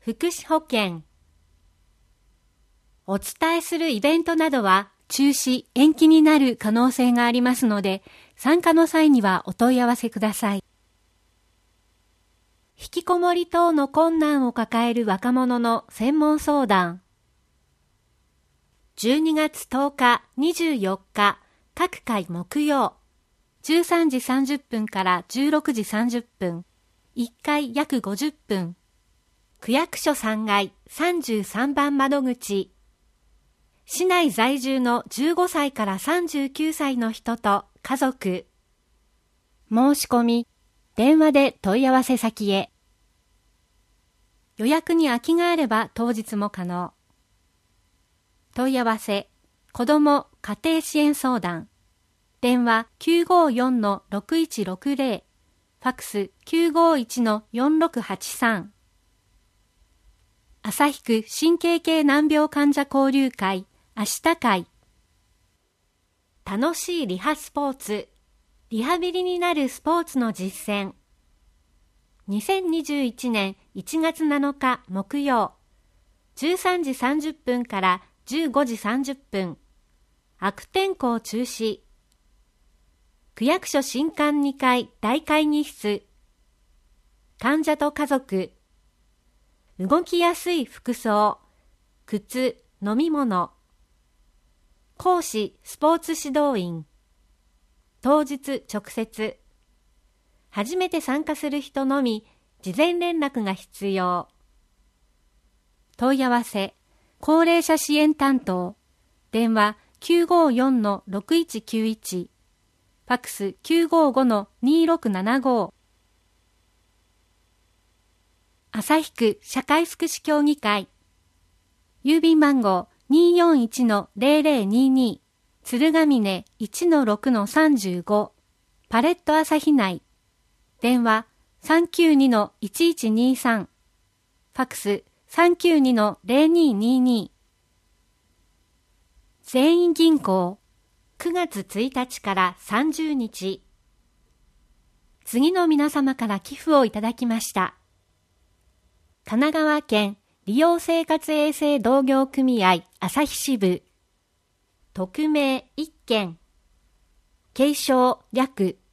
福祉保険。お伝えするイベントなどは中止・延期になる可能性がありますので、参加の際にはお問い合わせください。引きこもり等の困難を抱える若者の専門相談。12月10日、24日、各回木曜、13時30分から16時30分、1回約50分、区役所3階33番窓口、市内在住の15歳から39歳の人と家族。申し込み、電話で問い合わせ先へ。予約に空きがあれば当日も可能。問い合わせ、子ども家庭支援相談。電話 954-6160、ファクス 951-4683。旭区神経系難病患者交流会、明日会。楽しいリハスポーツ。リハビリになるスポーツの実践。2021年1月7日木曜、13時30分から15時30分。悪天候中止。区役所新館2階大会議室。患者と家族。動きやすい服装。靴、飲み物。講師、スポーツ指導員。当日直接。初めて参加する人のみ、事前連絡が必要。問い合わせ、高齢者支援担当。電話 954-6191。ファクス 955-2675。旭区社会福祉協議会。郵便番号 241-0022。鶴ヶ峰 1-6-35。パレット旭内。電話 392-1123。ファクス 392-0222。全員銀行。9月1日から30日。次の皆様から寄付をいただきました。神奈川県利用生活衛生同業組合旭支部。匿名1件。継承略